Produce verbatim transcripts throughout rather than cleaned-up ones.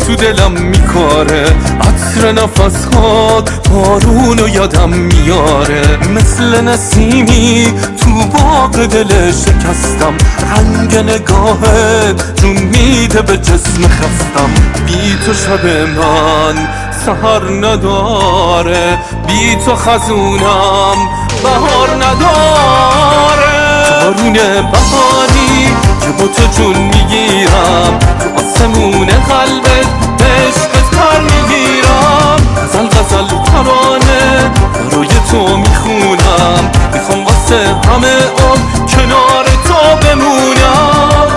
تو دلم میکاره، عطر نفسات بارونو یادم میاره. مثل نسیمی تو باغ دل شکستم، رنگ نگاهت جون میده به جسم خستم. بی تو شب من سحر نداره، بی تو خزونم بهار نداره. بارون بهاری که با تو جون میگیرم، تو آسمون قلبت به عشقت پر میگیرم. غزل غزل ترانه برای تو میخونم، میخوام واسه همه عمر کنار تو بمونم.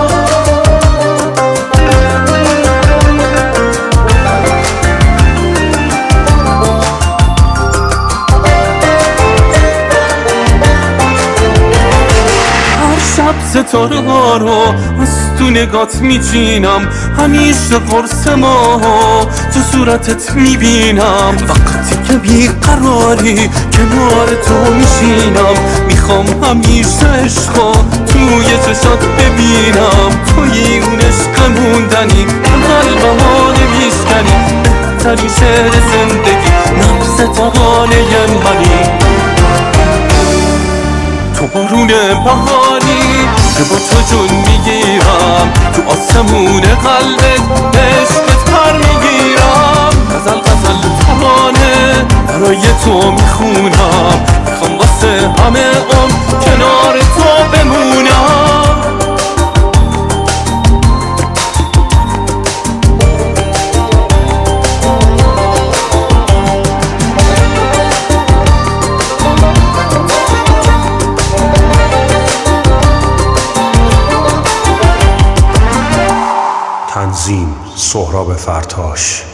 ستاره ها رو از تو نگات میچینم، همیشه قرص ماها تو صورتت میبینم. وقتی که بیقراری کنار تو میشینم، میخوام همیشه عشقا توی چشات ببینم. توی اون عشق موندنی قلبمو نمیشکنی، بهترین شعر زندگی نفس ترانه منی. تو بارون بهاری که با تو جون میگیرم، تو آسمون قلبت به عشقت پر میگیرم. غزل غزل ترانه برای تو میخونم، میخوام واسه همه عمر کنار تو بمونم. تنظیم سهراب فرتاش.